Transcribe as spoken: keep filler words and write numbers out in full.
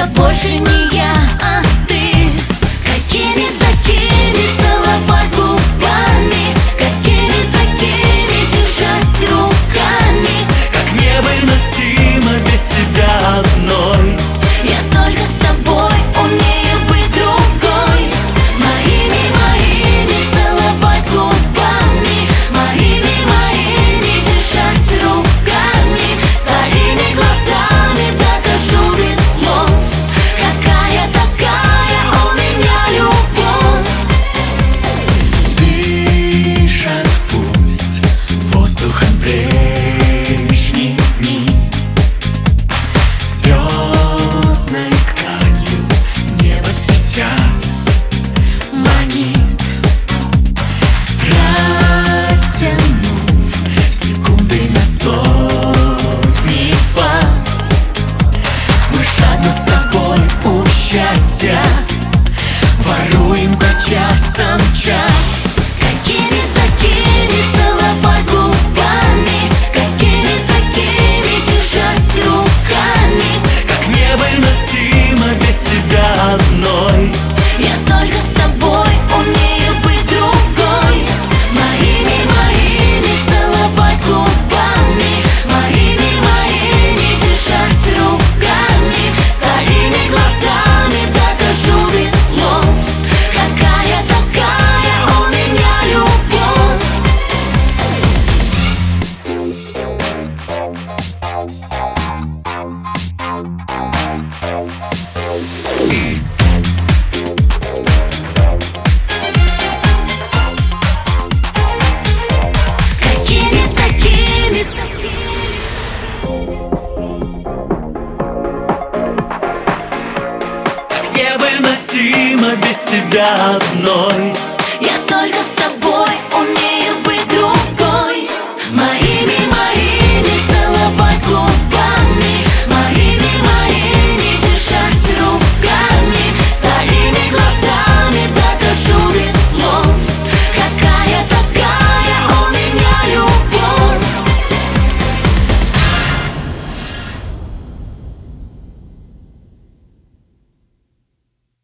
это больше не я, а ты. Какими такими целовать губами, какими такими держать руками. Как невыносимо без тебя одной. Я только с тобой умею быть другой. Моими, моими целовать губами, моими, моими держать руками. Своими глазами докажу без слов, какая такая у меня любовь. Дышат пусть воздухом прежние дни, звездной тканью небо светясь манит, растянув секунды на сотни фаз. Мы жадно с тобой у счастья воруем за часом час. Какими такими целовать губами, какими такими держать руками. Как невыносимо без тебя одной. Я только с тобой умею быть другой. Моими, моими целовать губами, моими, моими держать руками. Своими глазами докажу без слов, какая такая у меня любовь. Какими такими Невыносимо без тебя одной. я только с тобой умею